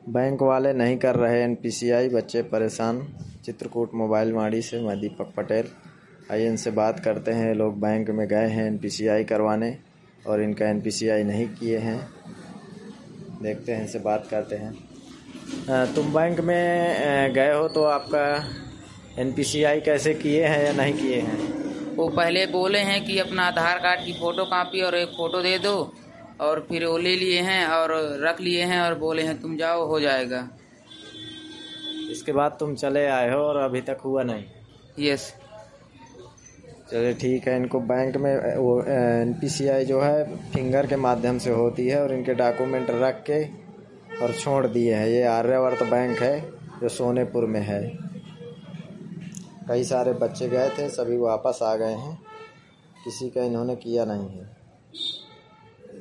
Bank वाले नहीं कर रहे एनपीसीआई, बच्चे परेशान। चित्रकूट मोबाइल माड़ी से मैं दीपक पटेल। आइए इनसे बात करते हैं। लोग बैंक में गए हैं एनपीसीआई करवाने और इनका एनपीसीआई नहीं किए हैं। देखते हैं, इनसे बात करते हैं। तुम बैंक में गए हो तो आपका एनपीसीआई कैसे किए हैं या नहीं किए हैं? वो पहले बोले हैं कि अपना आधार कार्ड की फ़ोटो कापी और एक फ़ोटो दे दो, और फिर वो ले लिए हैं और रख लिए हैं और बोले हैं तुम जाओ, हो जाएगा। इसके बाद तुम चले आए हो और अभी तक हुआ नहीं? यस। चलिए ठीक है। इनको बैंक में वो एनपीसीआई जो है फिंगर के माध्यम से होती है और इनके डॉक्यूमेंट रख के और छोड़ दिए हैं। ये आर्यावर्त बैंक है जो सोनेपुर में है। कई सारे बच्चे गए थे, सभी वापस आ गए हैं। किसी का इन्होंने किया नहीं है।